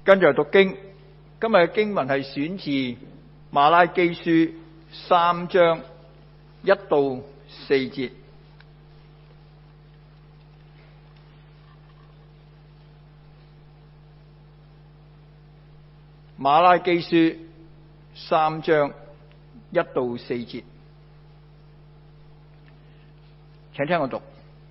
跟住讀經。今日嘅經文係選自馬拉基書3章1到4節。馬拉基書3章1到4節，請聽我讀。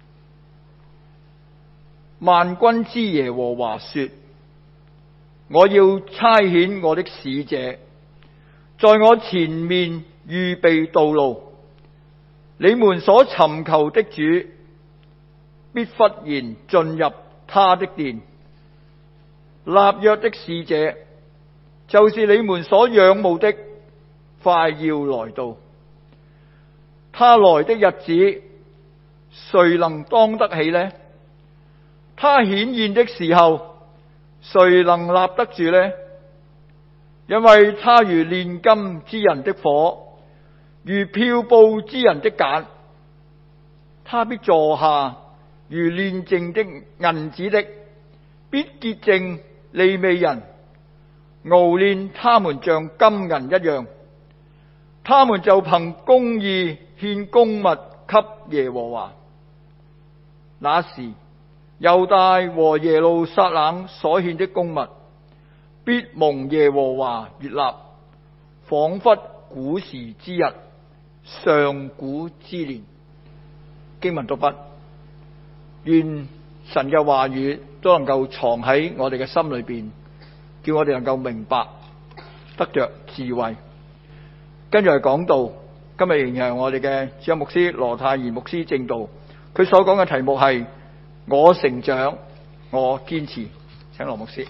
萬軍之耶和華說：我要差遣我的使者，在我前面預備道路。你們所尋求的主，必忽然進入他的殿。立約的使者，就是你們所仰慕的，快要來到。他來的日子，誰能當得起呢？他顯現的時候，誰能立得住呢？因為他如煉金之人的火，如漂布之人的鹼。他必坐下如煉淨的銀子的，必潔淨利未人，熬煉他們像金銀一樣。他們就憑公義獻供物給耶和華。那時猶大和耶路撒冷所獻的供物，必蒙耶和華悅納，仿佛古時之日，上古之年。經文讀畢。願神嘅話語都能夠藏喺我哋嘅心裏邊，叫我哋能夠明白，得着智慧。跟住係講道，今日仍然係我哋嘅主任牧師羅太賢牧師證道。佢所講嘅題目係我成長，我堅持。請羅牧師。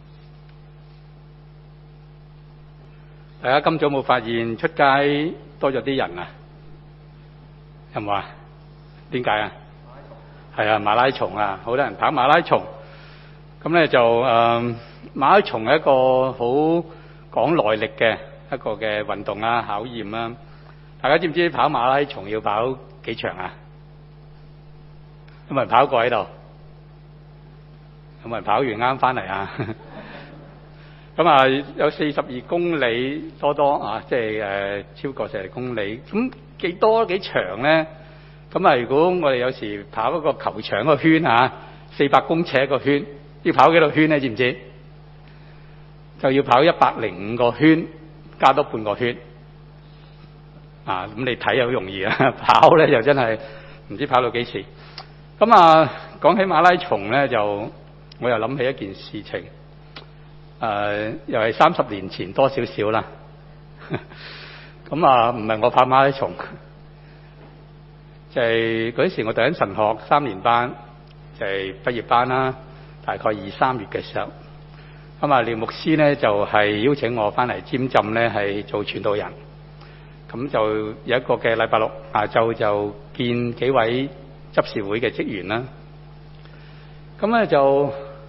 大家今早冇發現出街多咗啲人啊？有冇啊？點解啊？係啊，馬拉松啊，好多人跑馬拉松。咁咧就馬拉松係一個好講耐力嘅一個嘅運動啊，考驗啊。大家知唔知跑馬拉松要跑幾長啊？有冇人跑過喺度？有冇人跑完啱翻嚟啊？咁啊，有42公里多啊，即係超過40公里。咁幾長咧？咁啊，如果我哋有時跑一個球場個圈啊，400公尺一個圈，要跑幾多圈咧？知唔知？就要跑105個圈，加多半個圈。啊，咁你睇又好容易啊，跑咧就真係唔知跑到幾時。咁啊，講起馬拉松咧，我又諗起一件事情。又係30年前多少少啦。咁啊，唔係我跑馬拉松，就係嗰時我讀緊神學3年班，就係畢業班啦。大概2、3月嘅時候，咁啊廖牧師咧就係邀請我翻嚟尖浸咧係做傳道人。咁就有一個嘅禮拜六下晝就見幾位執事會嘅職員啦。咁咧就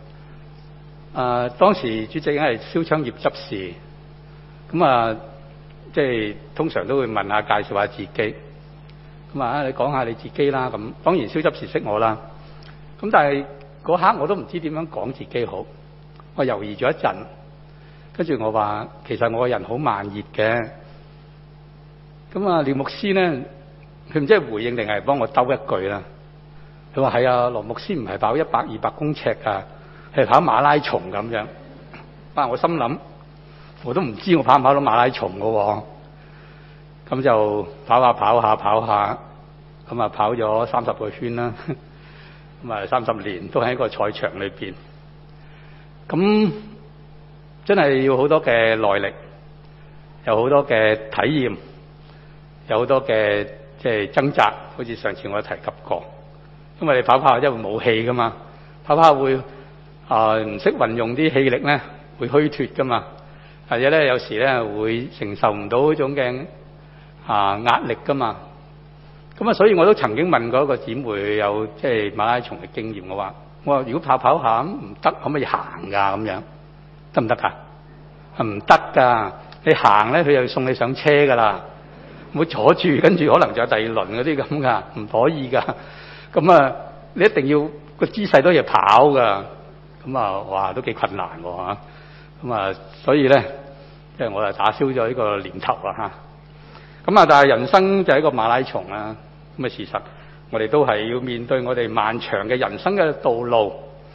當時主席係蕭昌業執事，咁啊即係通常都會問下介紹下自己，咁啊你講下你自己啦。咁當然蕭執事識我啦，咁但係嗰刻我都唔知點樣講自己好，我猶豫咗一陣，跟住我話其實我個人好慢熱嘅。咁啊廖牧師咧，佢唔知係回應定係幫我兜一句啦。佢話係啊，羅牧師唔係跑100、200公尺啊，係跑馬拉松咁樣。我心諗，我都唔知我跑唔跑到馬拉松噶喎。咁就跑下，咁啊跑咗30個圈啦。咁啊30年都喺個賽場裏邊。咁真係要好多嘅耐力，有好多嘅體驗，有好多嘅即係掙扎。好似上次我提及過，因為你跑跑因為冇氣噶嘛，跑會唔識運用啲氣力咧，會虛脫噶嘛，或者咧有時咧會承受唔到嗰種嘅壓力噶嘛。咁啊，所以我都曾經問過一個姊妹有即係馬拉松嘅經驗，我話如果跑下唔得，可唔可以行噶？咁樣得唔得噶？唔得噶，你行咧佢又送你上車噶啦，唔好坐住，跟住可能就有第二輪嗰啲咁噶，唔可以噶。咁啊，你一定要個姿勢都要跑噶。咁啊，哇，都幾困難喎嚇。 所以咧，即係我就打消咗呢個念頭啦嚇。但係人生就係一個馬拉松啦。咁事實，我哋都係要面對我哋漫長嘅人生嘅道路。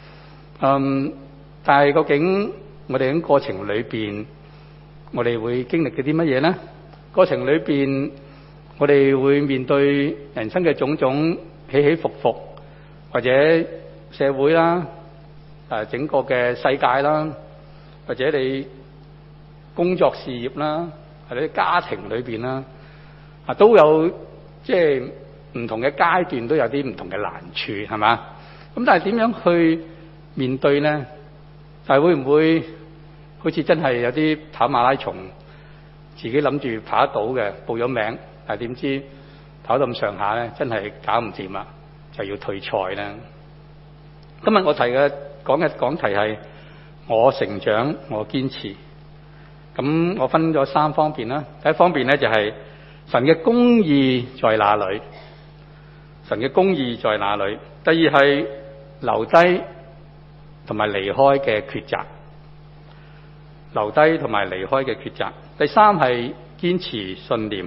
但係究竟我哋喺過程裏邊，我哋會經歷嘅啲乜嘢呢？過程裏邊，我哋會面對人生嘅種種起起伏伏，或者社會啦，整個嘅世界啦，或者你工作事業啦，或者家庭裏邊啦，都有即係唔同嘅階段，都有啲唔同嘅難處，係嘛？咁但係點樣去面對呢？但係會唔會好似真係有啲跑馬拉松，自己諗住跑得到嘅，報咗名，但係點知跑到咁上下咧，真係搞唔掂啦，就要退賽咧。今日我講嘅講題係我成長，我堅持。咁我分咗3方面啦。第一方面咧就係神嘅公義在哪裏？神嘅公義在哪裏？第二係留低同埋離開嘅抉擇，留低同埋離開嘅抉擇。第三係堅持信念。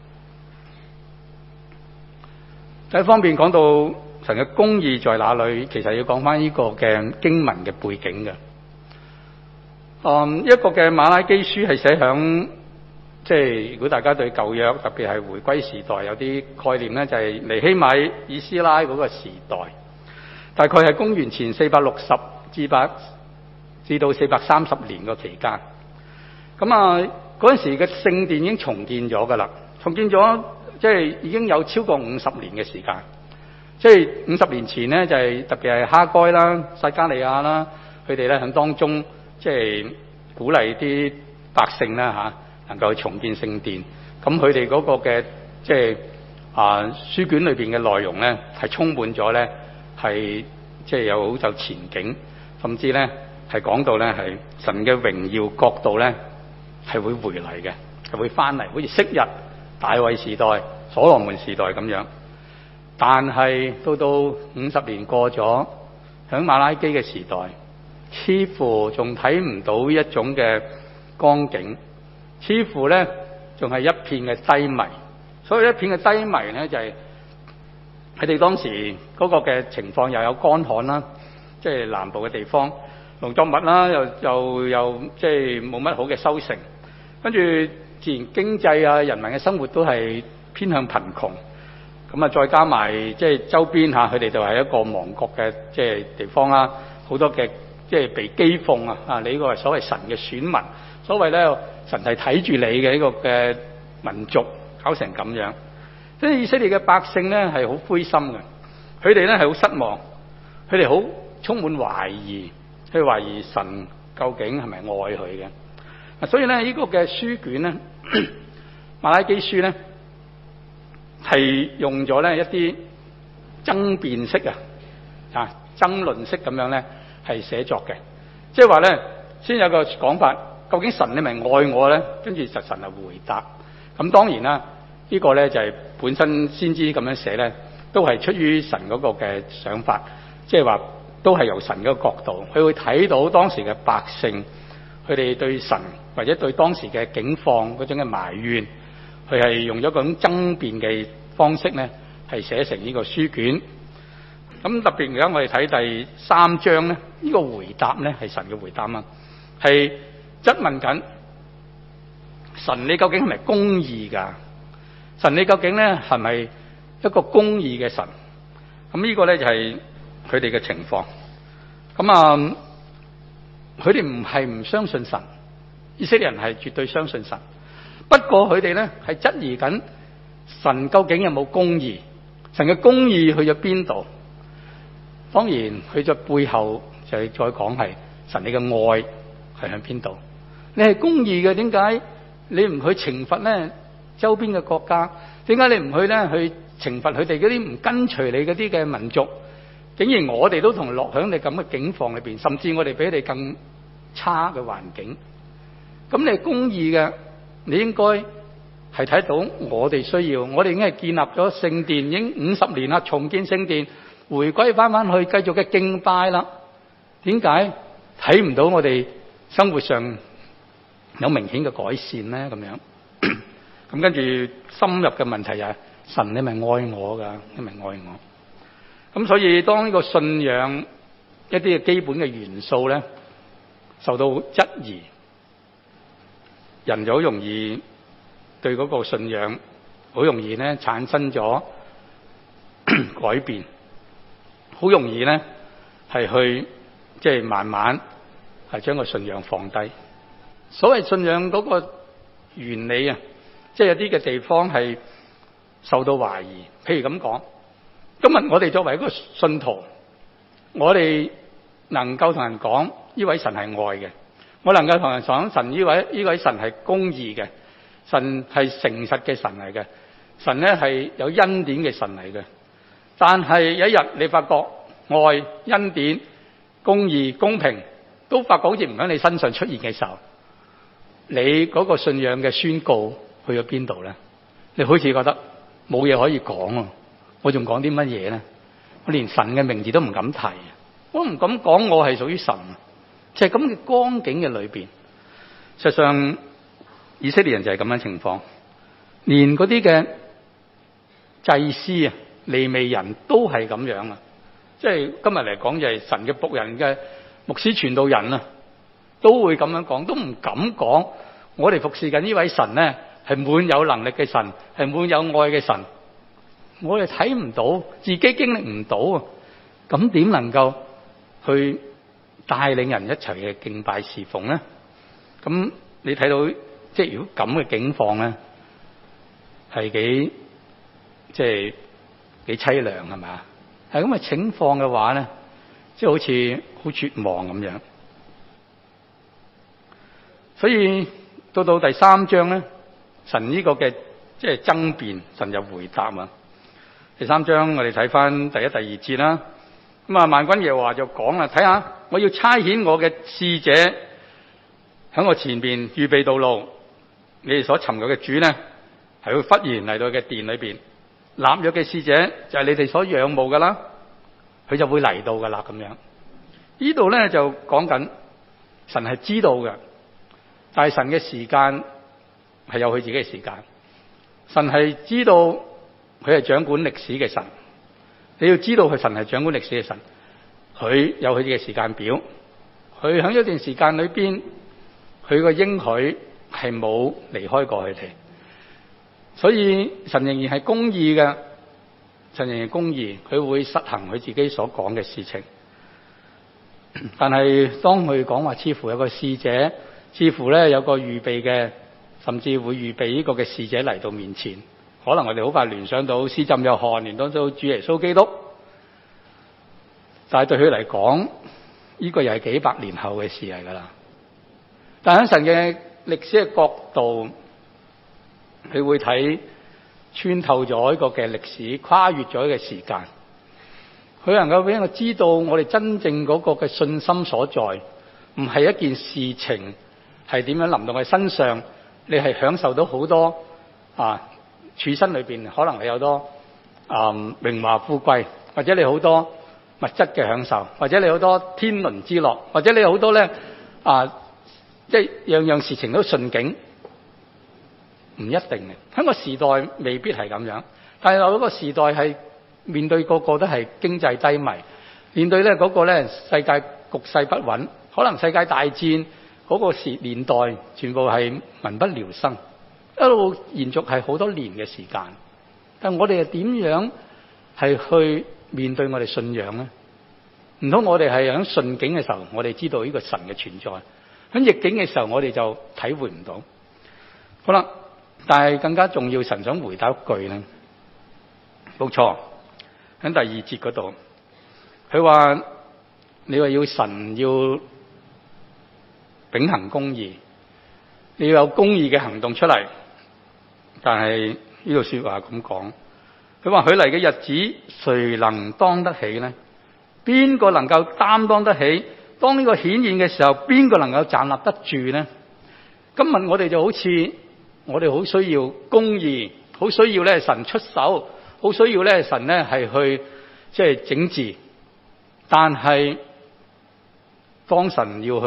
第一方面講到神嘅公義在哪裏，其實要講翻呢個嘅經文嘅背景嘅。一個嘅馬拉基書係寫響，即係如果大家對舊約特別係回歸時代有啲概念咧，就係尼希米以斯拉嗰個時代，大概係公元前460至到430年個期間。嗰陣時嘅聖殿已經重建咗㗎啦，重建咗即係已經有超過50年嘅時間。即係50年前呢，就係特別係哈該啦、撒迦利亞啦，佢哋咧喺當中即係鼓勵啲百姓啦能夠去重建聖殿。咁佢哋嗰個嘅即係書卷裏邊嘅內容咧，係充滿咗咧係即係有好有前景，甚至咧係講到咧係神嘅榮耀國度咧係會回嚟嘅，係會翻嚟，好似昔日大衛時代、所羅門時代咁樣。但係到50年過咗，響馬拉基嘅時代，似乎仲睇唔到一種嘅光景，似乎咧仲係一片嘅低迷。所以一片嘅低迷咧，就係佢哋當時嗰個嘅情況又有乾旱啦，即係南部嘅地方農作物啦，又即係冇乜好嘅收成，跟住自然經濟啊、人民嘅生活都係偏向貧窮。再加埋即係周邊佢哋就係一個亡國嘅即係地方啦，好多嘅即係被譏諷啊！你呢個係所謂神嘅選民，所謂咧神係睇住你嘅呢個嘅民族，搞成咁樣。即係以色列嘅百姓咧係好灰心嘅，佢哋咧係好失望，佢哋好充滿懷疑，去懷疑神究竟係咪愛佢嘅。所以咧呢個嘅書卷咧，馬拉基書咧，係用咗咧一啲爭辯式爭論式咁樣咧係寫作嘅，即係話咧先有個講法，究竟神你咪愛我咧？跟住神係回答。咁當然啦，呢個咧就係本身先知咁樣寫咧，都係出於神嗰個嘅想法，即係話都係由神嗰個角度，佢會睇到當時嘅百姓，佢哋對神或者對當時嘅境況嗰種嘅埋怨。佢係用咗嗰種爭辯嘅方式咧，係寫成呢個書卷。咁特別而家我哋睇第3章咧，呢個回答咧係神嘅回答啊，係質問緊神你究竟係咪公義㗎？神你究竟咧係咪一個公義嘅神？咁呢個咧就係佢哋嘅情況。佢哋唔係唔相信神，以色列人係絕對相信神。不過佢哋咧係質疑緊神究竟有冇公義？神嘅公義去咗邊度？當然佢在背後就係再講係神你嘅愛係向邊度？你係公義嘅，點解你唔去懲罰咧周邊嘅國家？點解你唔去咧去懲罰佢哋嗰啲唔跟隨你嗰啲嘅民族？竟然我哋都同落響你咁嘅境況裏邊，甚至我哋比你更差嘅環境。咁你係公義嘅，你應該係睇到我哋需要，我哋已經係建立咗聖殿，已經50年啦，重建聖殿，回歸翻去繼續嘅敬拜啦。點解睇唔到我哋生活上有明顯嘅改善咧？咁樣咁跟住深入嘅問題就係、神你咪愛我㗎，你咪愛我。咁所以當呢個信仰一啲嘅基本嘅元素咧受到質疑，人就好容易對嗰個信仰好容易咧產生咗改變，好容易咧係去即係慢慢係將個信仰放低。所謂信仰嗰個原理啊，即係有啲嘅地方係受到懷疑。譬如咁講，今日我哋作為一個信徒，我哋能夠同人講呢位神係愛嘅，我能夠同人講神呢位神係公義嘅，神係誠實嘅神嚟嘅，神咧係有恩典嘅神嚟嘅。但係有一日你發覺愛、恩典、公義、公平都發覺好似唔喺你身上出現嘅時候，你嗰個信仰嘅宣告去咗邊度咧？你好似覺得冇嘢可以講啊！我仲講啲乜嘢咧？我連神嘅名字都唔敢提，我唔敢講我係屬於神。就係咁嘅光景嘅裏邊，實際上以色列人就係咁樣情況，連嗰啲嘅祭司啊、利未人都係咁樣啊！即係今日嚟講就係神嘅僕人嘅牧師傳道人啊，都會咁樣講，都唔敢講我哋服侍緊呢位神咧係滿有能力嘅神，係滿有愛嘅神。我哋睇唔到，自己經歷唔到啊，咁點能夠去帶領人一齊嘅敬拜侍奉咧？咁你睇到即係如果咁嘅境況咧，係幾淒涼係咪？係咁嘅情況嘅話咧，即係好似好絕望咁樣。所以到第3章咧，神呢個嘅即係爭辯，神就回答啊。第3章我哋睇翻第1、第2節啦。咁啊，萬軍耶和華就講啦，睇下我要差遣我嘅使者喺我前邊預備道路，你哋所尋求嘅主咧係會忽然嚟到嘅殿裏邊，立約嘅使者就係你哋所仰慕噶啦，佢就會嚟到噶啦咁樣。呢度咧就講緊神係知道嘅，但係神嘅時間係有佢自己嘅時間，神係知道佢係掌管歷史嘅神。你要知道佢神係掌管歷史嘅神，佢有佢嘅時間表，佢喺一段時間裏邊，佢個應許係冇離開過佢哋，所以神仍然係公義嘅，神仍然公義，佢會實行佢自己所講嘅事情。但係當佢講話似乎有個使者，似乎咧有個預備嘅，甚至會預備呢個嘅使者嚟到面前。可能我哋好快聯想到施浸約翰，聯想到主耶穌基督，但係對佢嚟講，呢個又係幾百年後嘅事嚟噶啦。但喺神嘅歷史嘅角度，佢會睇穿透咗一個嘅歷史，跨越咗一個時間，佢能夠俾我知道我哋真正嗰個嘅信心所在，唔係一件事情係點樣臨到佢身上，你係享受到好多處身裏邊可能係有多榮華富貴，或者你好多物質嘅享受，或者你好多天倫之樂，或者你好多咧即係樣樣事情都順境，唔一定嘅。喺個時代未必係咁樣，但係有一個時代係面對個個都係經濟低迷，面對咧嗰個咧世界局勢不穩，可能世界大戰嗰個年代全部係民不聊生。一路延續係好多年嘅時間，但我哋係點樣係去面對我哋信仰咧？唔通我哋係喺順境嘅時候，我哋知道呢個神嘅存在；喺逆境嘅時候，我哋就體會唔到。好啦，但係更加重要，神想回答一句咧，冇錯，喺第2節嗰度，佢話你話要神要秉行公義，你要有公義嘅行動出嚟。但係呢度說話咁講，佢話佢嚟嘅日子誰能當得起呢？邊個能夠擔當得起？當呢個顯現嘅時候，邊個能夠站立得住呢？今日我哋就好似我哋好需要公義，好需要咧神出手，好需要咧神咧係去即係整治。但係當神要去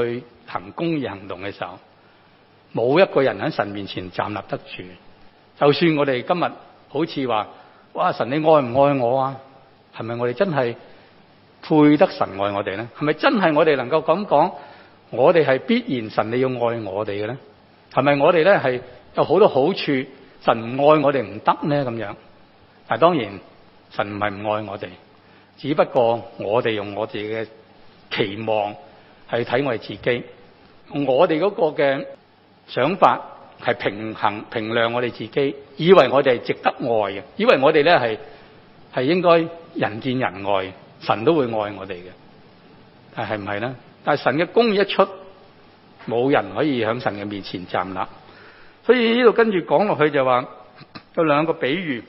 行公義行動嘅時候，冇一個人喺神面前站立得住。就算我哋今日好似話，哇！神你愛唔愛我啊？係咪我哋真係配得神愛我哋咧？係咪真係我哋能夠咁講？我哋係必然神你要愛我哋嘅咧？係咪我哋咧係有好多好處？神唔愛我哋唔得咧咁樣？但係當然神唔係唔愛我哋，只不過我哋用我哋嘅期望係睇我哋自己，我哋嗰個嘅想法係評量我哋自己，以為我哋係值得愛嘅，以為我哋咧係應該人見人愛，神都會愛我哋嘅。但係唔係咧？但係神嘅公義一出，冇人可以喺神嘅面前站立。所以呢度跟住講落去就話有兩個比喻，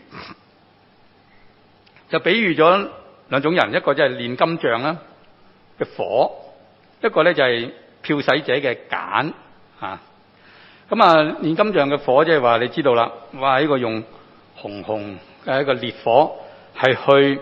就比喻咗兩種人，一個就係煉金匠啦嘅火，一個咧就係漂洗者嘅鹼啊。咁啊，煉金匠嘅火即係話你知道啦，哇！呢個用紅嘅一個烈火係去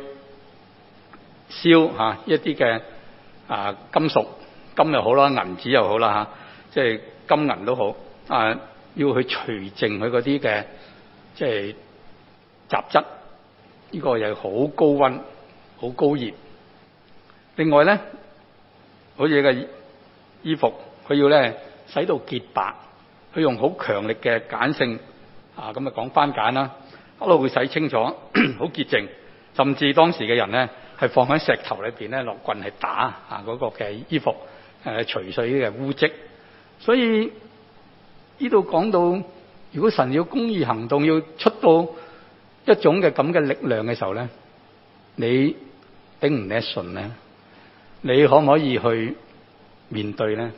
燒一啲嘅金屬，金又好啦，銀紙又好啦即係金銀都好要去除淨佢嗰啲嘅即係雜質。呢個又好高溫、好高熱。另外咧，好似個衣服，佢要咧洗到潔白，佢用好強力嘅鹼性咁講番鹼啦，一路會洗清楚，好潔淨。甚至當時嘅人咧係放喺石頭裏邊咧落棍係打嗰個嘅衣服除碎啲嘅污漬。所以呢度講到，如果神要公義行動，要出到一種嘅咁嘅力量嘅時候咧，你頂唔頂得順咧？你可唔可以去面對咧？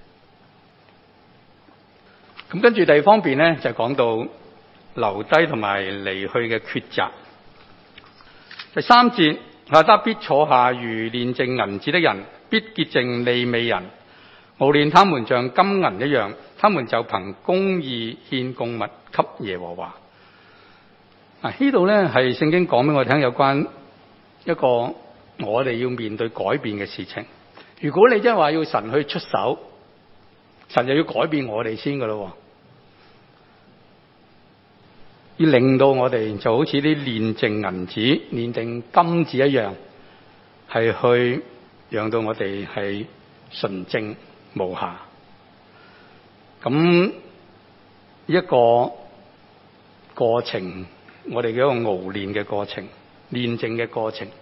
咁跟住第二方面咧，就講到留低同埋離去嘅抉擇。第3節，他必坐下如煉淨銀子的人，必潔淨利未人，熬煉他們像金銀一樣，他們就憑公義獻供物給耶和華。呢度咧係聖經講俾我聽有關一個我哋要面對改變嘅事情。如果你真係話要神去出手，神就要改變我哋先噶咯，要令到我哋就好似啲煉淨銀子、煉淨金子一樣，係去讓到我哋係純正無瑕。咁一個過程，我哋嘅一個熬煉嘅過程、煉淨嘅過程。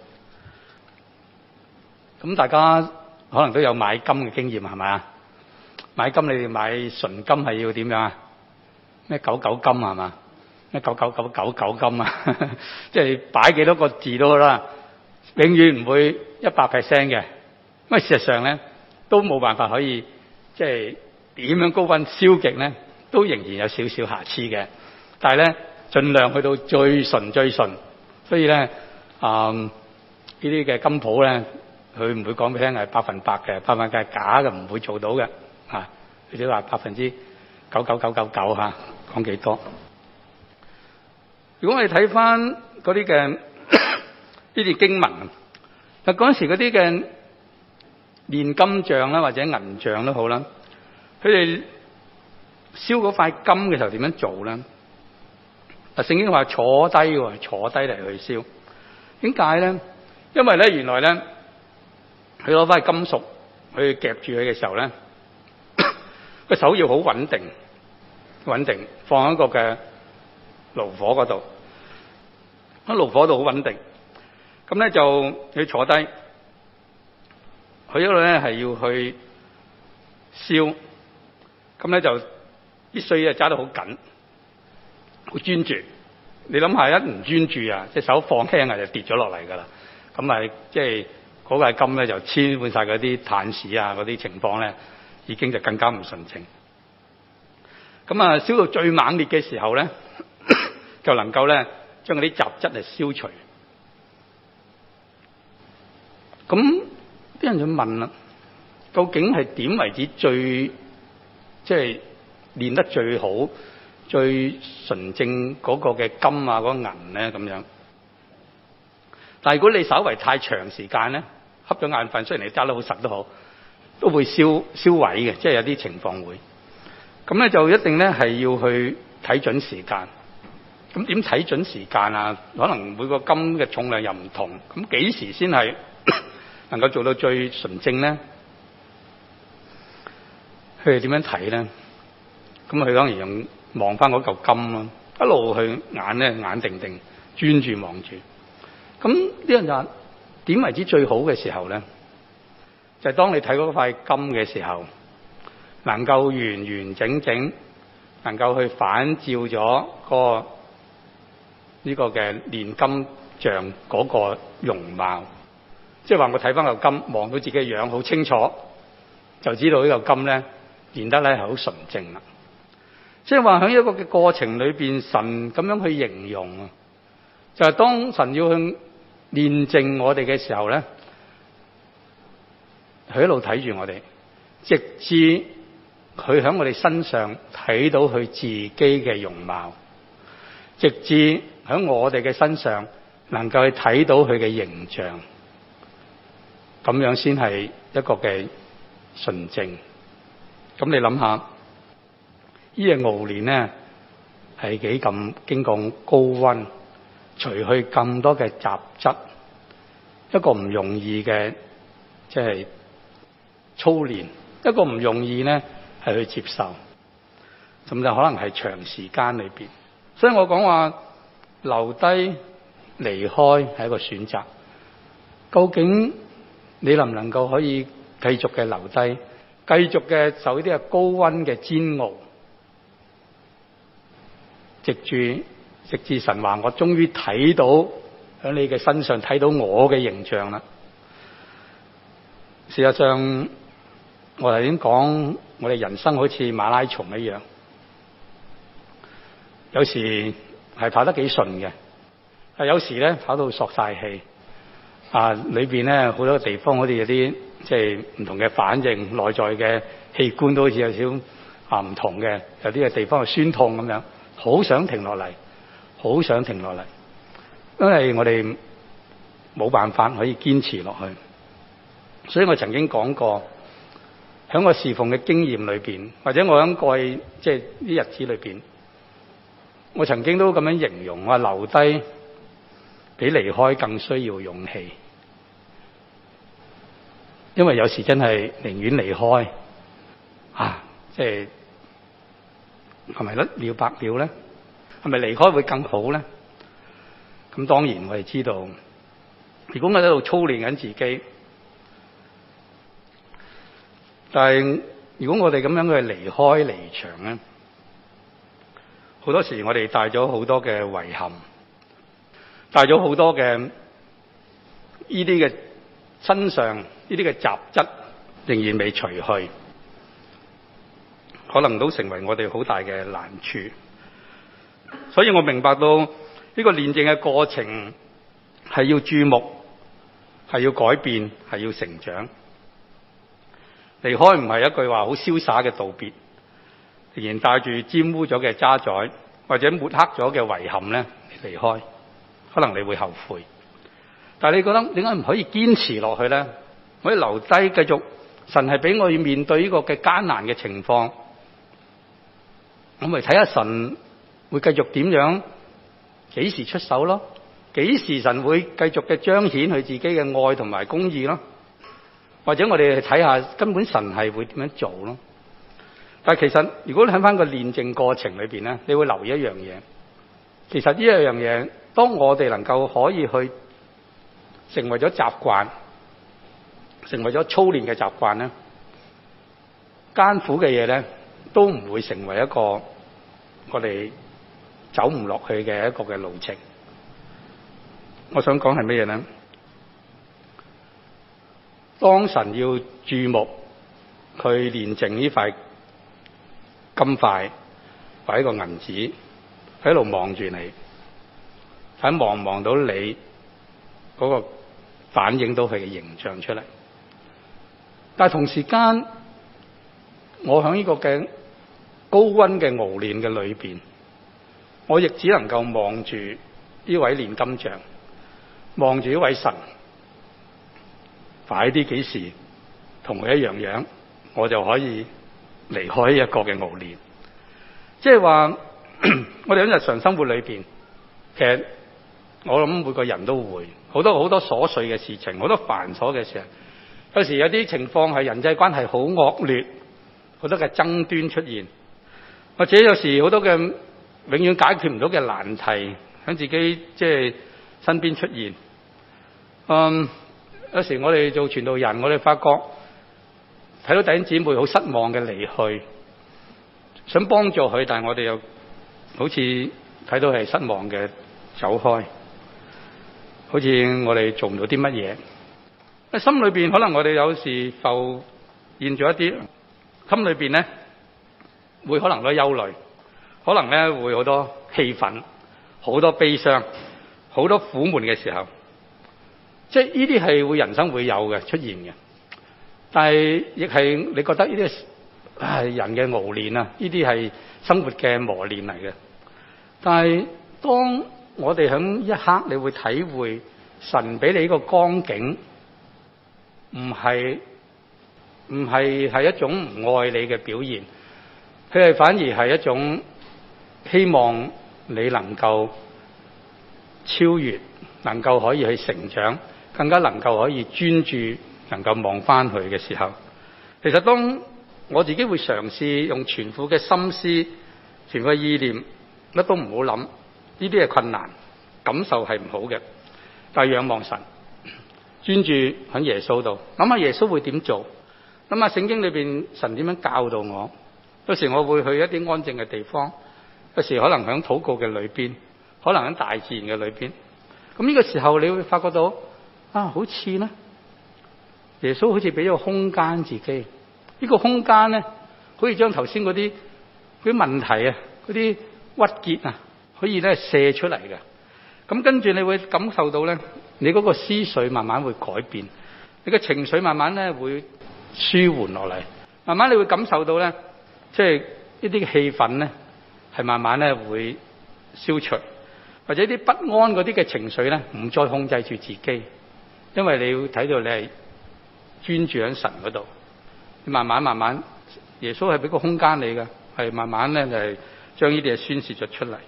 咁大家可能都有買金嘅經驗係咪啊？買金你哋買純金係要點樣啊？咩99金係嘛？咩99999金啊？即係擺幾多個字都好啦，永遠唔會100% 嘅。因為事實上咧都冇辦法可以即係點樣高溫燒極咧，都仍然有少少瑕疵嘅。但係咧盡量去到最純。所以咧呢啲嘅金鋪咧，佢唔會講俾你聽係100%嘅，100%係假嘅，唔會做到嘅嚇。佢哋話99999嚇，講幾多？如果我哋睇翻嗰啲嘅呢啲經文，嗱嗰陣時嗰啲嘅煉金匠啦，或者銀匠都好啦，佢哋燒嗰塊金嘅時候點樣做咧？聖經話坐低嚟去燒。點解咧？因為咧原來咧佢攞塊金屬去夾住佢嘅時候咧，個手要好穩定，放喺個嘅爐火嗰度，喺爐火度好穩定。咁咧就要坐低，佢一路咧係要去燒，咁咧就必須揸得好緊，好專注。你諗下，一唔專注啊，隻手放輕就跌咗落嚟噶啦。咁咪即係嗰塊金咧就黐滿晒嗰啲炭屎啊，嗰啲情況咧已經就更加唔純正。咁啊，燒到最猛烈嘅時候咧，就能夠咧將嗰啲雜質嚟消除。咁啲人就問啦，究竟係點為止最即係練得最好、最純正嗰個嘅金啊、嗰個銀咧咁樣？但係如果你稍為太長時間咧，瞌咗眼瞓，雖然你揸得好實都好， 都會燒毀嘅，即係有啲情況會。咁咧就一定咧係要去睇準時間。咁點睇準時間啊？可能每個金嘅重量又唔同，咁幾時先係能夠做到最純正咧？佢哋點樣睇咧？咁佢當然用望翻嗰嚿金咯，一路去眼定定專注望住。咁呢樣就點為之最好嘅時候咧？就係當你睇嗰塊金嘅時候，能夠完完整整，能夠去反照咗呢個嘅煉金像嗰個容貌。即係話我睇翻嚿金，望到自己嘅樣好清楚，就知道呢嚿金咧煉得咧係好純正啦。即係話喺一個嘅過程裏邊，神咁樣去形容啊，就係當神要去煉淨我哋嘅時候咧，佢一路睇住我哋，直至佢喺我哋身上睇到佢自己嘅容貌，直至喺我哋嘅身上能夠去睇到佢嘅形象，咁樣先係一個嘅純正。咁你諗下，呢隻熬煉咧係幾咁經過高溫，除去咁多嘅雜質，一個唔容易嘅，即係操練，一個唔容易咧係去接受，甚至可能係長時間裏邊。所以我講話留低離開係一個選擇。究竟你能唔能夠可以繼續嘅留低，繼續嘅受呢啲嘅高溫嘅煎熬，直至神話我終於睇到喺你嘅身上睇到我嘅形象啦。事實上，我頭先講我哋人生好似馬拉松一樣，有時係跑得幾順嘅，有時咧跑到索晒氣。裏邊咧好多地方好似有啲即係唔同嘅反應，內在嘅器官都好似有少唔同嘅，有啲嘅地方係酸痛咁樣，好想停落嚟，好想停落嚟，因為我哋冇辦法可以堅持落去。所以我曾經講過，喺我侍奉嘅經驗裏邊，或者我喺過去即係啲日子裏邊，我曾經都咁樣形容，我話留低比離開更需要勇氣，因為有時真係寧願離開即係係咪一了百了咧？係咪離開會更好咧？咁當然我哋知道，如果我喺度操練緊自己，但係如果我哋咁樣去離開離場咧，好多時我哋帶咗好多嘅遺憾，帶咗好多嘅呢啲嘅身上呢啲嘅雜質仍然未除去，可能都成為我哋好大嘅難處。所以我明白到呢個煉淨嘅過程係要注目，係要改變，係要成長。離開唔係一句話好瀟灑嘅道別，仍然帶住沾污咗嘅渣滓或者抹黑咗嘅遺憾咧離開，可能你會後悔。但係你覺得點解唔可以堅持落去咧？可以留低繼續，神係俾我要面對呢個嘅艱難嘅情況，我咪睇下神會繼續點樣，幾時出手咯？幾時神會繼續嘅彰顯佢自己嘅愛同埋公義咯？或者我哋睇下根本神係會點樣做咯？但係其實如果你睇翻個煉淨過程裏邊咧，你會留意一樣嘢。其實呢一樣嘢，當我哋能夠可以去成為咗習慣，成為咗操練嘅習慣咧，艱苦嘅嘢咧都唔會成為一個我哋走唔落去嘅一個嘅路程。我想講係乜嘢咧？當神要注目佢煉淨呢塊金塊或者一個銀紙，喺度望住你，睇望到你嗰個反映到佢嘅形象出嚟。但係同時間，我喺呢個嘅高溫嘅熬煉嘅裏邊，我亦只能夠望住呢位煉金匠，望住呢位神，快啲幾時同佢一樣樣，我就可以離開一個嘅熬練。即係話我哋喺日常生活裏邊，其實我諗每個人都會好多瑣碎嘅事情，好多繁瑣嘅事。有時有啲情況係人際關係好惡劣，好多嘅爭端出現，或者有時好多嘅永遠解決唔到嘅難題喺自己即係身邊出現。有時我哋做傳道人，我哋發覺睇到弟兄姊妹好失望嘅離去，想幫助佢，但係我哋又好似睇到係失望嘅走開，好似我哋做唔到啲乜嘢。喺心裏邊可能我哋有時浮現咗一啲，心裏邊咧會可能多憂慮，可能咧會好多氣憤，好多悲傷，好多苦悶嘅時候，即係呢啲係會人生會有嘅出現嘅。但係亦係你覺得呢啲係人嘅熬練啊，呢啲係生活嘅磨練嚟嘅。但係當我哋喺一刻，你會體會神俾你呢個光景，唔係一種唔愛你嘅表現，佢係反而係一種希望你能夠超越，能夠可以去成長，更加能夠可以專注，能夠望翻佢嘅時候，其實當我自己會嘗試用全副嘅心思、全副嘅意念，乜都唔好諗，呢啲係困難，感受係唔好嘅，但係仰望神。專注喺耶穌度，諗下耶穌會點做，諗下聖經裏邊神點樣教導我。有時我會去一啲安靜嘅地方，有時可能喺禱告嘅裏邊，可能喺大自然嘅裏邊。咁呢個時候你會發覺到好似咧，耶穌好似俾咗個空間自己。呢個空間咧，可以將頭先嗰啲問題啊，嗰啲鬱結啊，可以咧射出嚟嘅。咁跟住你會感受到咧，你嗰個思緒慢慢會改變，你嘅情緒慢慢咧會舒緩落嚟，慢慢你會感受到咧，即係呢啲氣氛咧係慢慢咧會消除，或者啲不安嗰啲嘅情緒咧唔再控制住自己，因為你要睇到你係專注喺神嗰度，你慢慢，耶穌係俾個空間你嘅，係慢慢咧就係將呢啲嘢宣泄咗出嚟。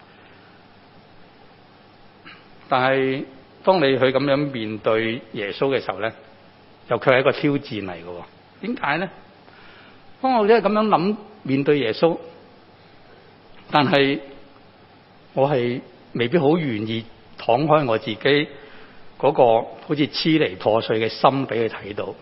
但係當你去咁樣面對耶穌嘅時候咧，又卻係一個挑戰嚟嘅。點解咧？當我咧咁樣諗面對耶穌，但係我係未必好願意敞開我自己嗰個好似支離破碎嘅心俾佢睇到。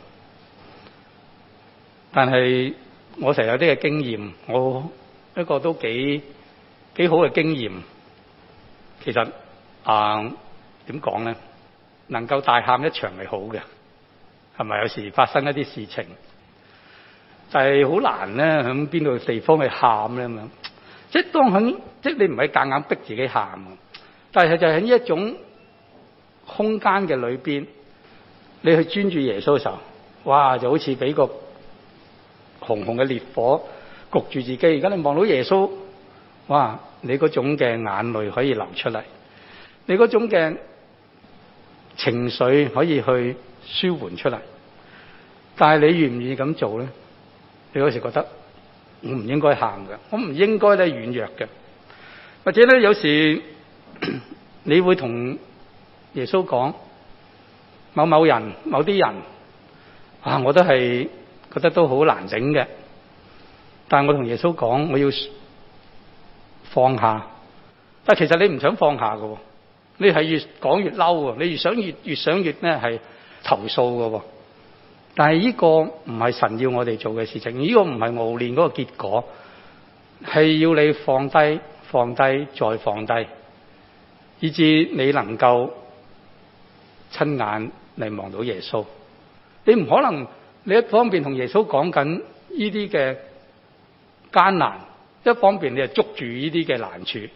但係我成日有啲嘅經驗，我一個都幾好嘅經驗，其實點講咧？能夠大喊一場係好嘅，係咪？有時發生一啲事情，就係好難咧，喺邊度地方去喊咧咁樣。即係你唔係夾硬逼自己喊，但係就喺呢一種空間嘅裏邊，你去專注耶穌嘅時候，哇！就好似俾個紅紅嘅烈火焗住自己。而家你望到耶穌，哇！你嗰種嘅眼淚可以流出嚟。你嗰種嘅情緒可以去舒緩出嚟，但係你願唔願意咁做咧？你有時覺得我唔應該喊嘅，我唔應該咧軟弱嘅，或者咧有時你會同耶穌講某人、某啲人我都係覺得都好難頂嘅，但係我同耶穌講我要放下，但係其實你唔想放下嘅。你係越講越嬲，你越想越咧係投訴嘅。但係呢個唔係神要我哋做嘅事情，呢個唔係熬練嗰個結果，係要你放低再放低，以至你能夠親眼嚟望到耶穌。你唔可能你一方面同耶穌講緊呢啲嘅艱難，一方面你就捉住呢啲嘅難處。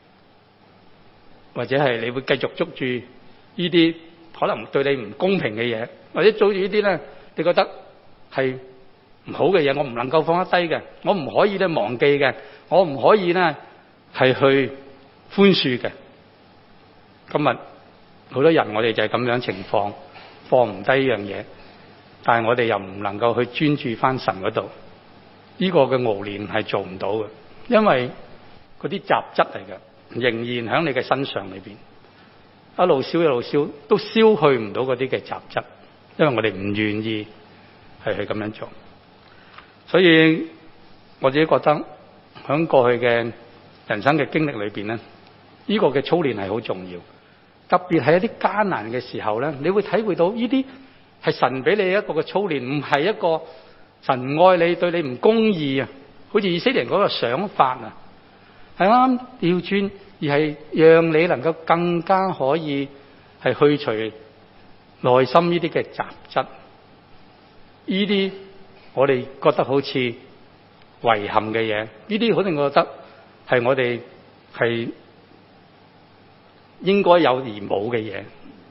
或者係你會繼續捉住呢啲可能對你唔公平嘅嘢，或者捉住呢啲咧，你覺得係唔好嘅嘢，我唔能夠放得低嘅，我唔可以咧忘記嘅，我唔可以咧係去寬恕嘅。今日好多人我哋就係咁樣情況，放唔低呢樣嘢， 但係我哋又唔能夠去專注翻神嗰度，呢個嘅熬煉係做唔到嘅，因為嗰啲雜質嚟嘅，仍然喺你嘅身上裏邊，一路燒一路燒，都燒去唔到嗰啲嘅雜質，因為我哋唔願意係去咁樣做。所以我自己覺得喺過去嘅人生嘅經歷裏邊咧，呢個嘅操練係好重要，特別係一啲艱難嘅時候咧，你會體會到呢啲係神俾你一個嘅操練，唔係一個神愛你對你唔公義啊，好似以色列人嗰個想法啊，係啱調轉，而係讓你能夠更加可以係去除內心呢啲嘅雜質，呢啲我哋覺得好似遺憾嘅嘢，呢啲肯定覺得係我哋係應該有而冇嘅嘢。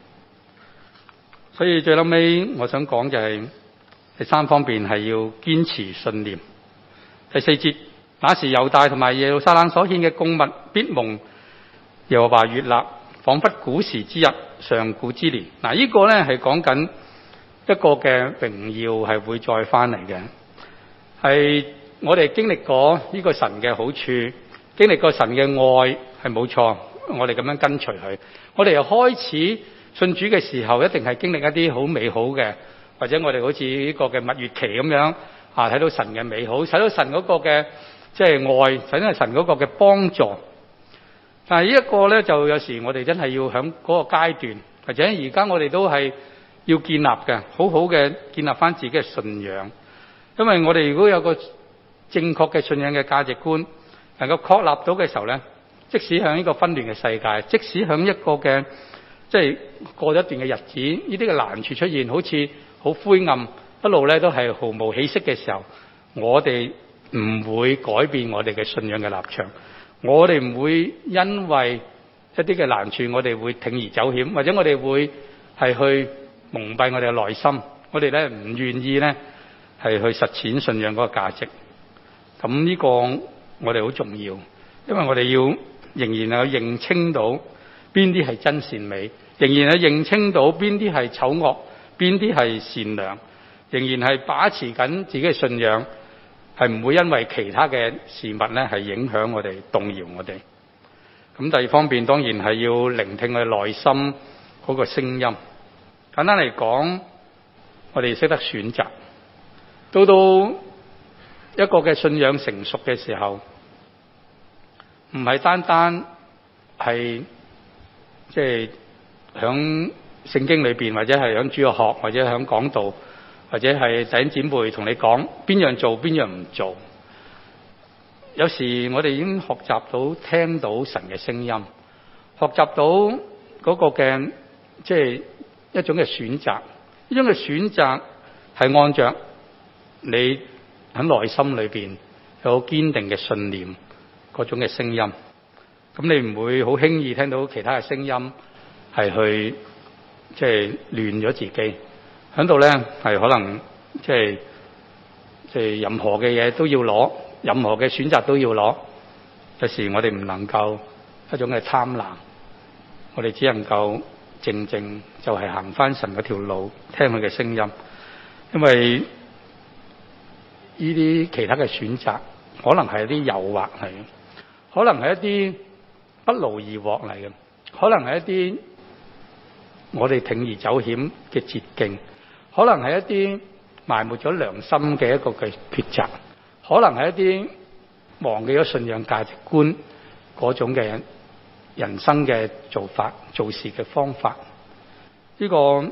所以最後尾我想講就係第三方面係要堅持信念。第4節，那時猶大同埋耶路撒冷所獻嘅供物必蒙耶和華悅納，彷彿古時之日，上古之年。嗱，呢個咧係講緊一個嘅榮耀係會再翻嚟嘅，係我哋經歷過呢個神嘅好處，經歷過神嘅愛係冇錯，我哋咁樣跟隨佢，我哋又開始信主嘅時候，一定係經歷一啲好美好嘅，或者我哋好似呢個嘅蜜月期咁樣啊，睇到神嘅美好，睇到神嗰個嘅即係愛，睇到神嗰個嘅幫助。但係呢一個咧，就有時我哋真係要響嗰個階段，或者而家我哋都係要建立嘅，好好嘅建立翻自己嘅信仰。因為我哋如果有個正確嘅信仰嘅價值觀，能夠確立到嘅時候咧，即使響呢個紛亂嘅世界，即使響一個嘅即係過咗一段嘅日子，呢啲嘅難處出現，好似好灰暗，一路咧都係毫無起色嘅時候，我哋唔會改變我哋嘅信仰嘅立場，我哋唔會因為一啲嘅難處，我哋會鋌而走險，或者我哋會係去蒙蔽我哋嘅內心，我哋咧唔願意咧係去實踐信仰嗰個價值。咁呢個我哋好重要，因為我哋要仍然有認清到邊啲係真善美，仍然係認清到邊啲係醜惡，邊啲係善良，仍然係把持緊自己嘅信仰，係唔會因為其他嘅事物咧係影響我哋、動搖我哋。咁第二方面當然係要聆聽我哋內心嗰個聲音。簡單嚟講，我哋識得選擇，到一個嘅信仰成熟嘅時候，唔係單單係即係響聖經裏邊，或者係響主日學，或者響講道，或者係弟兄姊妹同你講邊樣做邊樣唔做。有時我哋已經學習到聽到神嘅聲音，學習到嗰個嘅即係一種嘅選擇，呢種嘅選擇係按着你喺內心裏邊有堅定嘅信念嗰種嘅聲音。咁你唔會好輕易聽到其他嘅聲音係去即係亂咗自己，喺度咧係可能即係任何嘅嘢都要攞，任何嘅選擇都要攞。有時我哋唔能夠一種嘅貪婪，我哋只能夠靜靜就係行翻神嗰條路，聽佢嘅聲音。因為呢啲其他嘅選擇可能係一啲誘惑嚟嘅，可能係一啲不勞而獲嚟嘅，可能係一啲我哋鋌而走險嘅捷徑，可能係一啲埋沒咗良心嘅一個嘅抉擇，可能係一啲忘記咗信仰價值觀嗰種嘅人生嘅做法、做事嘅方法。呢個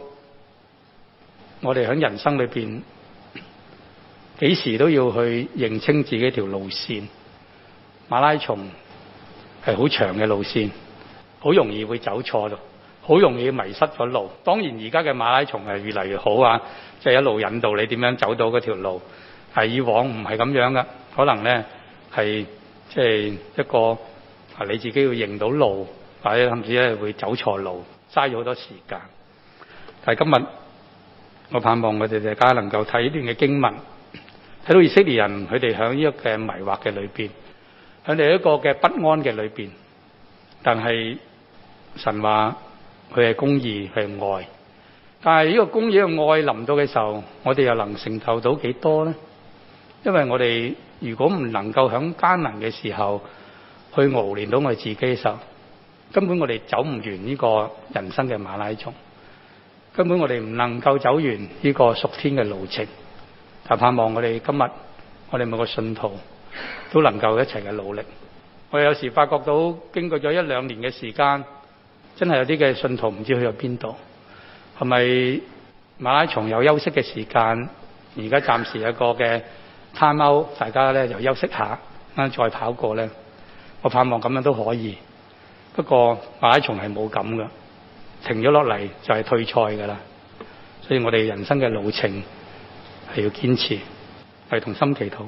我哋喺人生裏邊幾時都要去認清自己條路線。馬拉松係好長嘅路線，好容易會走錯咯，好容易迷失咗路。當然而家嘅馬拉松係越嚟越好啊，即係一路引導你點樣走到嗰條路。係以往唔係咁樣噶，可能咧係即係一個你自己要認到路，或者甚至咧會走錯路，嘥咗好多時間。但係今日我盼望我哋大家能夠睇呢段嘅經文，睇到以色列人佢哋喺呢個嘅迷惑嘅裏邊，喺哋一個嘅不安嘅裏邊，但係神話佢係公義，係愛。 但係呢個公義嘅愛臨到嘅時候，我哋又能成就到幾多呢？因為我哋如果唔能夠喺艱難嘅時候去熬練到我哋自己嘅時候，根本我哋走唔完呢個人生嘅馬拉松，根本我哋唔能夠走完呢個屬天嘅路程。但盼望我哋今日我哋每個信徒都能夠一齊嘅努力。我有時發覺到經過咗1-2年嘅時間，真係有啲嘅信徒唔知去咗邊度，係咪馬拉松有休息嘅時間？而家暫時有個嘅 time out， 大家咧就休息下，再跑過咧。我盼望咁樣都可以。不過馬拉松係冇咁嘅，停咗落嚟就係退賽㗎啦。所以我哋人生嘅路程係要堅持，係同心祈禱。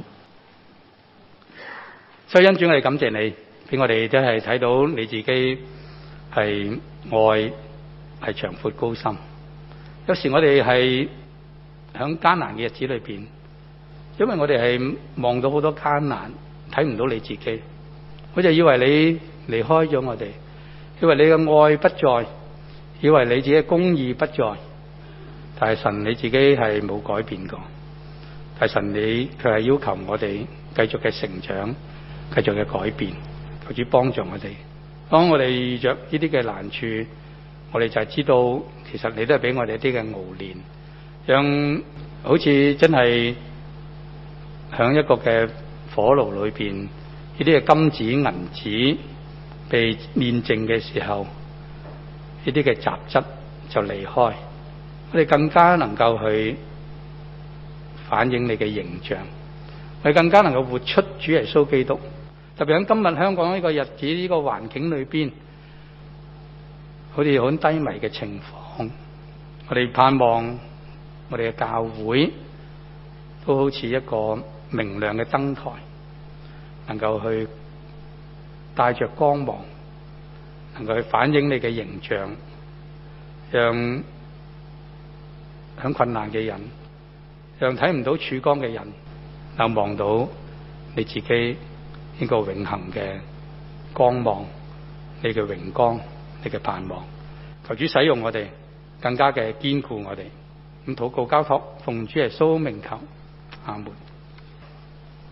所以恩主，我哋感謝你，俾我哋真係睇到你自己係愛係長闊高深。有時我哋係喺艱難嘅日子裏邊，因為我哋係望到好多艱難，睇唔到你自己，我就以為你離開咗我哋，以為你嘅愛不在，以為你自己嘅公義不在。但係神你自己係冇改變過，但係神你卻係要求我哋繼續嘅成長，繼續嘅改變，求主幫助我哋。當我哋遇着呢啲嘅難處，我哋就係知道，其實你都係俾我哋一啲嘅熬練，讓好似真係響一個嘅火爐裏邊，呢啲嘅金子銀子被煉淨嘅時候，呢啲嘅雜質就離開，我哋更加能夠去反映你嘅形象，我哋更加能夠活出主耶穌基督。特別喺今日香港呢個日子呢個環境裏邊，好似好低迷嘅情況，我哋盼望我哋嘅教會都好似一個明亮嘅燈台，能夠去帶着光芒，能夠去反映你嘅形象，讓喺困難嘅人，讓睇唔到曙光嘅人，能望到你自己呢個永恆嘅光芒，你嘅榮光，你嘅盼望。求主使用我哋，更加嘅堅固我哋。咁禱告交託，奉主耶穌名求，阿門。